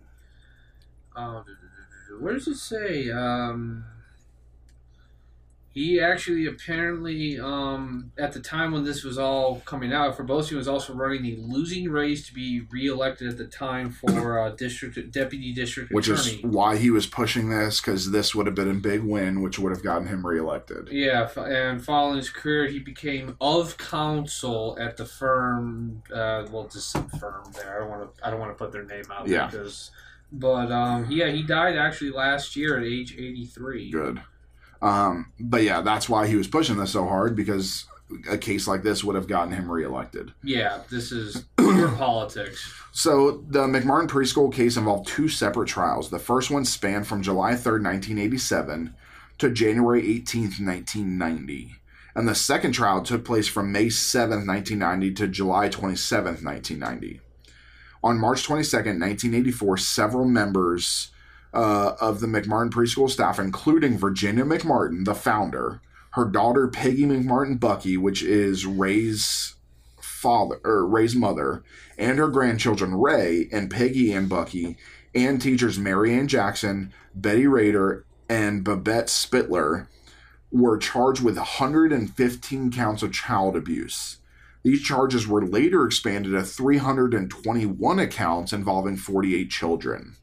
Uh, where does it say? Um, He actually apparently, um, at the time when this was all coming out, Furbosi was also running the losing race to be reelected at the time for uh, district deputy district which attorney. is why he was pushing this, because this would have been a big win, which would have gotten him reelected. Yeah, and following his career, he became of counsel at the firm. Uh, well, just some firm there. I don't want to. I don't want to put their name out. Yeah. Because, but um, yeah, he died actually last year at age eighty-three. Good. Um, but yeah, that's why he was pushing this so hard, because a case like this would have gotten him reelected. Yeah, this is pure politics. So the McMartin preschool case involved two separate trials. The first one spanned from July third, nineteen eighty-seven to January eighteenth, nineteen ninety. And the second trial took place from May seventh, nineteen ninety to July twenty-seventh, nineteen ninety. On March twenty-second, nineteen eighty-four, several members Uh, of the McMartin preschool staff, including Virginia McMartin, the founder, her daughter Peggy McMartin Bucky, which is Ray's father or Ray's mother, and her grandchildren Ray and Peggy Ann Bucky, and teachers Mary Ann Jackson, Betty Rader, and Babette Spittler, were charged with one hundred fifteen counts of child abuse. These charges were later expanded to three hundred twenty-one accounts involving forty-eight children.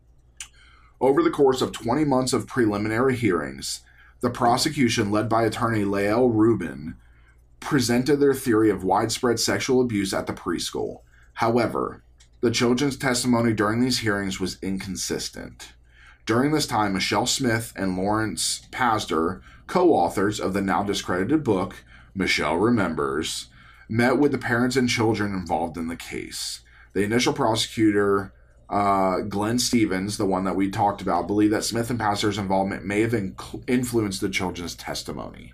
Over the course of twenty months of preliminary hearings, the prosecution, led by attorney Lael Rubin, presented their theory of widespread sexual abuse at the preschool. However, the children's testimony during these hearings was inconsistent. During this time, Michelle Smith and Lawrence Pazder, co-authors of the now discredited book, Michelle Remembers, met with the parents and children involved in the case. The initial prosecutor, Uh, Glenn Stevens, the one that we talked about, believed that Smith and Pazder's involvement may have inc- influenced the children's testimony.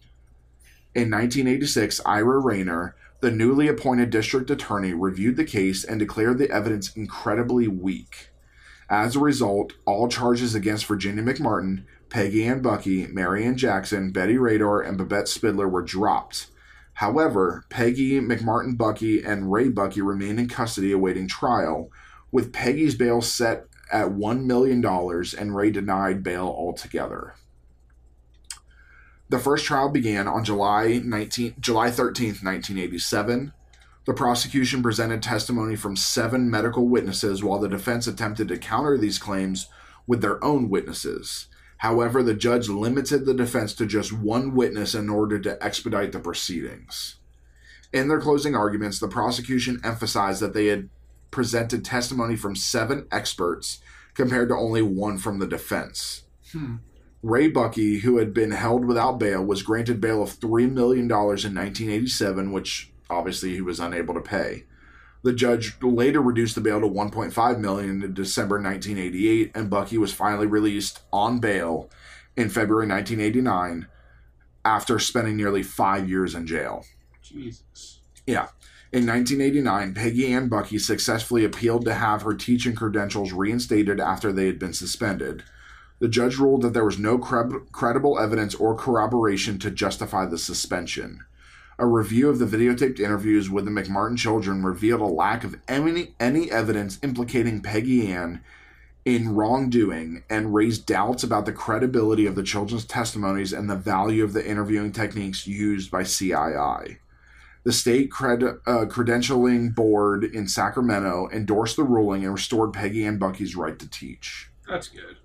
In nineteen eighty-six, Ira Rayner, the newly appointed district attorney, reviewed the case and declared the evidence incredibly weak. As a result, all charges against Virginia McMartin, Peggy Ann Bucky, Mary Ann Jackson, Betty Rader, and Babette Spittler were dropped. However, Peggy McMartin Bucky and Ray Bucky remained in custody awaiting trial, with Peggy's bail set at one million dollars and Ray denied bail altogether. The first trial began on July nineteenth, July thirteenth, nineteen eighty-seven. The prosecution presented testimony from seven medical witnesses, while the defense attempted to counter these claims with their own witnesses. However, the judge limited the defense to just one witness in order to expedite the proceedings. In their closing arguments, the prosecution emphasized that they had presented testimony from seven experts compared to only one from the defense. Hmm. Ray Bucky, who had been held without bail, was granted bail of three million dollars in nineteen eighty-seven, which obviously he was unable to pay. The judge later reduced the bail to one point five million dollars in December nineteen eighty-eight, and Bucky was finally released on bail in February nineteen eighty-nine after spending nearly five years in jail. Jesus. Yeah. In nineteen eighty-nine, Peggy Ann Bucky successfully appealed to have her teaching credentials reinstated after they had been suspended. The judge ruled that there was no cred- credible evidence or corroboration to justify the suspension. A review of the videotaped interviews with the McMartin children revealed a lack of any, any evidence implicating Peggy Ann in wrongdoing and raised doubts about the credibility of the children's testimonies and the value of the interviewing techniques used by C I I. The state cred- uh, credentialing board in Sacramento endorsed the ruling and restored Peggy Ann Bucky's right to teach. That's good.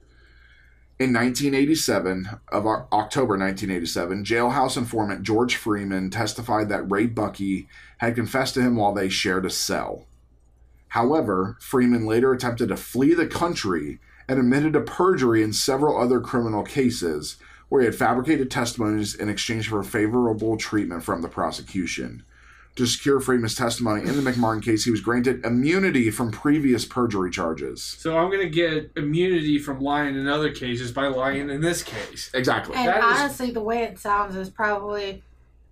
In nineteen eighty-seven, of October nineteen eighty-seven, jailhouse informant George Freeman testified that Ray Bucky had confessed to him while they shared a cell. However, Freeman later attempted to flee the country and admitted to perjury in several other criminal cases, where he had fabricated testimonies in exchange for favorable treatment from the prosecution. To secure Freeman's testimony in the McMartin case, he was granted immunity from previous perjury charges. So I'm going to get immunity from lying in other cases by lying in this case. Exactly. And That honestly, is... the way it sounds is probably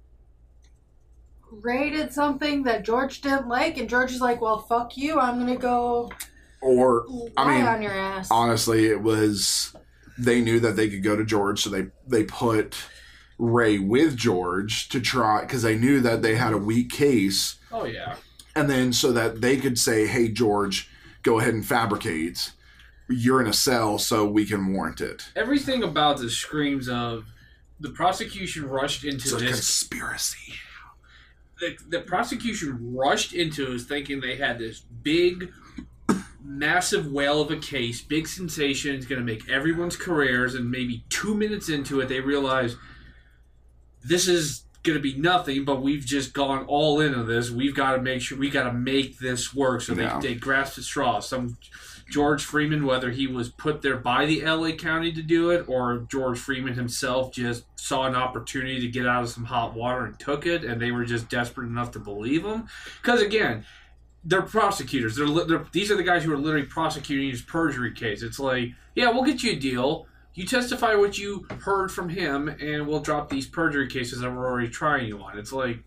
Ray did something that George didn't like, and George is like, well, fuck you, I'm going to go Or, lie I mean, on your ass. honestly, it was... They knew that they could go to George, so they, they put Ray with George to try, because they knew that they had a weak case. Oh, yeah. And then so that they could say, hey, George, go ahead and fabricate. You're in a cell, so we can warrant it. Everything about this screams of the prosecution rushed into It's a this conspiracy. The, the prosecution rushed into it thinking they had this big, massive whale of a case, big sensation, it's going to make everyone's careers, and maybe two minutes into it, they realized this is going to be nothing, but we've just gone all in on this. We've got to make sure, we got to make this work. So Yeah. they, they grasped at straws. Some George Freeman, whether he was put there by the L A County to do it, or George Freeman himself just saw an opportunity to get out of some hot water and took it, and they were just desperate enough to believe him. Because again, they're prosecutors. They're, li- they're these are the guys who are literally prosecuting his perjury case. It's like, yeah, we'll get you a deal. You testify what you heard from him, and we'll drop these perjury cases that we're already trying you on. It's like,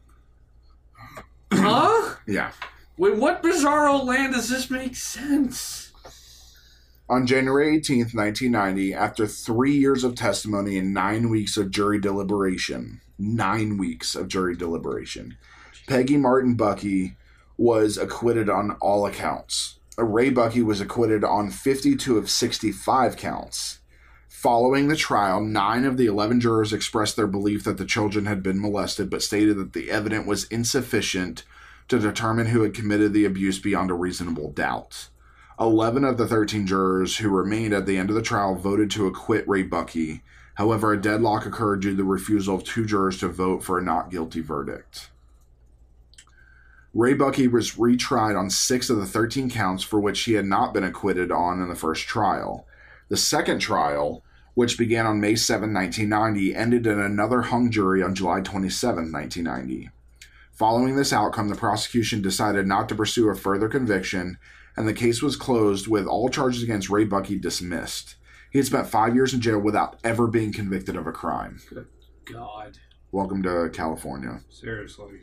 huh? Yeah. Wait, what bizarro land does this make sense? On January eighteenth, nineteen ninety, after three years of testimony and nine weeks of jury deliberation, nine weeks of jury deliberation, Peggy Martin Bucky was acquitted on all accounts. Ray Bucky was acquitted on fifty-two of sixty-five counts. Following the trial, nine of the eleven jurors expressed their belief that the children had been molested, but stated that the evidence was insufficient to determine who had committed the abuse beyond a reasonable doubt. eleven of the thirteen jurors who remained at the end of the trial voted to acquit Ray Bucky. However, a deadlock occurred due to the refusal of two jurors to vote for a not guilty verdict. Ray Bucky was retried on six of the thirteen counts for which he had not been acquitted on in the first trial. The second trial, which began on May seventh, nineteen ninety, ended in another hung jury on July twenty-seventh, nineteen ninety. Following this outcome, the prosecution decided not to pursue a further conviction, and the case was closed with all charges against Ray Bucky dismissed. He had spent five years in jail without ever being convicted of a crime. Good God. Welcome to California. Seriously.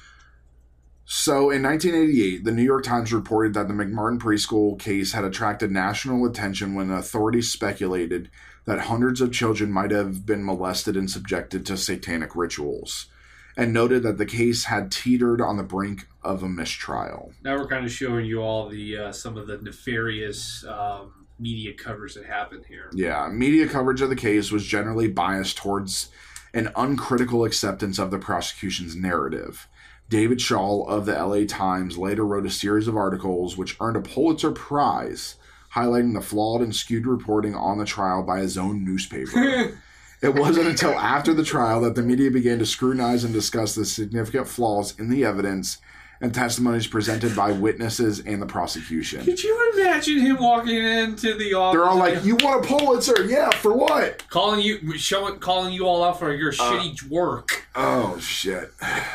So, in nineteen eighty-eight, the New York Times reported that the McMartin preschool case had attracted national attention when authorities speculated that hundreds of children might have been molested and subjected to satanic rituals, and noted that the case had teetered on the brink of a mistrial. Now we're kind of showing you all the uh, some of the nefarious um, media coverage that happened here. Yeah, media coverage of the case was generally biased towards an uncritical acceptance of the prosecution's narrative. David Shaw of the L A Times later wrote a series of articles which earned a Pulitzer Prize, highlighting the flawed and skewed reporting on the trial by his own newspaper. It wasn't until after the trial that the media began to scrutinize and discuss the significant flaws in the evidence and testimonies presented by witnesses and the prosecution. Could you imagine him walking into the office? They're all like, "You want a Pulitzer? Yeah, for what?" Calling you, showing, calling you all out for your shitty work. Oh, shit.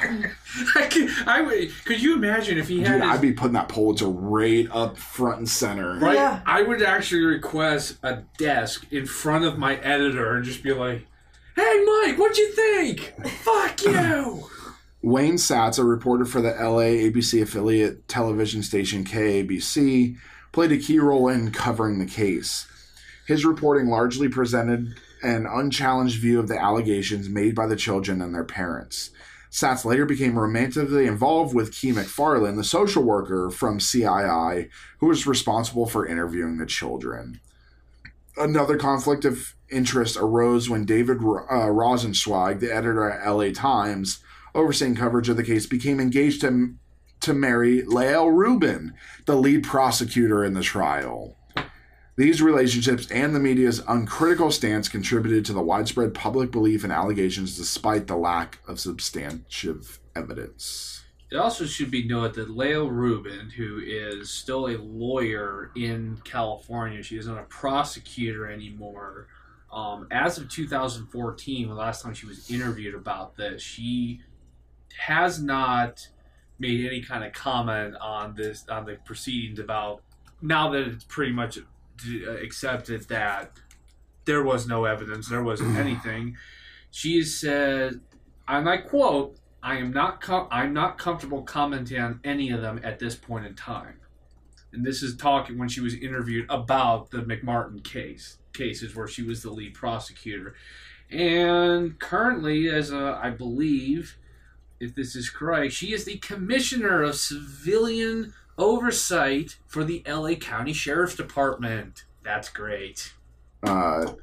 I could, I would, could you imagine if he had Dude, his, I'd be putting that Pulitzer right up front and center. right? Yeah. I would actually request a desk in front of my editor and just be like, "Hey, Mike, what'd you think? Fuck you." Wayne Satz, a reporter for the L A A B C affiliate television station K A B C, played a key role in covering the case. His reporting largely presented an unchallenged view of the allegations made by the children and their parents. Satz later became romantically involved with Key McFarland, the social worker from C I I, who was responsible for interviewing the children. Another conflict of interest arose when David uh, Rosenzweig, the editor at L A Times, overseeing coverage of the case, became engaged to, to marry Lael Rubin, the lead prosecutor in the trial. These relationships and the media's uncritical stance contributed to the widespread public belief in allegations despite the lack of substantive evidence. It also should be noted that Lael Rubin, who is still a lawyer in California, she is not a prosecutor anymore. Um, as of two thousand fourteen, the last time she was interviewed about this, she has not made any kind of comment on this, on the proceedings about, now that it's pretty much accepted that there was no evidence, there wasn't anything. She said, and I quote, I am not com- I'm not comfortable commenting on any of them at this point in time. And this is talking when she was interviewed about the McMartin case, cases where she was the lead prosecutor. And currently, as a, I believe, if this is correct, she is the commissioner of civilian oversight for the L A County Sheriff's Department. That's great. Uh,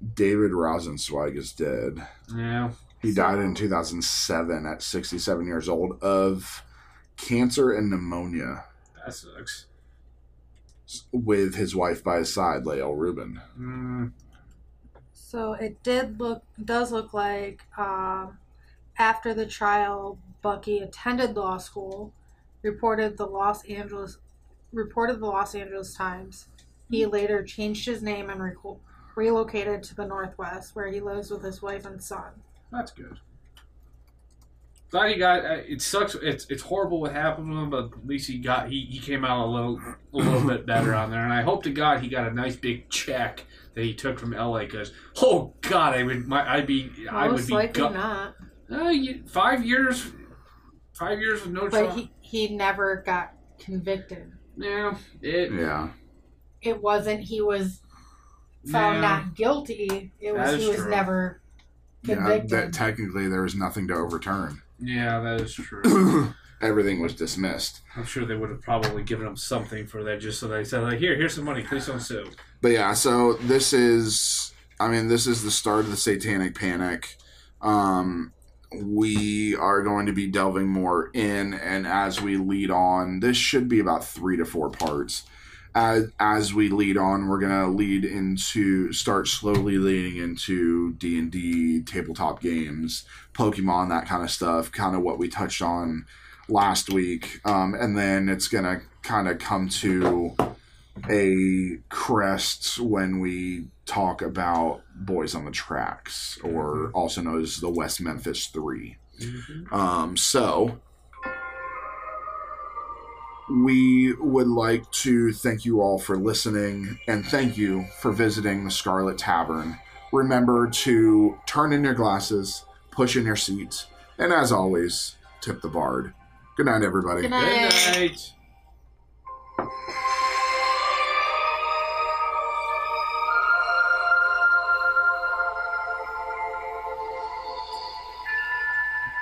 David Rosenzweig is dead. Yeah. He So- died in two thousand seven at sixty-seven years old of cancer and pneumonia That sucks. with his wife by his side, Lael Rubin. Mm, So it did look, does look like um, after the trial, Bucky attended law school, reported the Los Angeles, reported the Los Angeles Times. He later changed his name and re- relocated to the Northwest, where he lives with his wife and son. that's good. Glad he got. uh, It sucks. It's it's horrible what happened to him, but at least he got he, he came out a little a little bit better on there. And I hope to God he got a nice big check that he took from L A. Because oh God, I would my I'd be I would Most be likely gut- not. Uh, you, five years, five years with no But trial. he, he never got convicted. Yeah, it. Yeah. It wasn't he was found Yeah. not guilty. It was That is he was true. never Yeah, convicted. that technically there was nothing to overturn. Yeah, that is true. Everything was dismissed. I'm sure they would have probably given him something for that, just so they said, like, here, here's some money. Please don't sue. But yeah, so this is, I mean, this is the start of the Satanic Panic. Um, we are going to be delving more in, and as we lead on, this should be about three to four parts. As, as we lead on, we're going to lead into, start slowly leading into D and D, tabletop games, Pokemon, that kind of stuff, kind of what we touched on last week. Um, and then it's going to kind of come to a crest when we talk about Boys on the Tracks, or also known as the West Memphis Three. Mm-hmm. Um, so we would like to thank you all for listening, and thank you for visiting the Scarlet Tavern. Remember to turn in your glasses, push in your seats, and as always, tip the bard. Good night, everybody. Good Good night. night.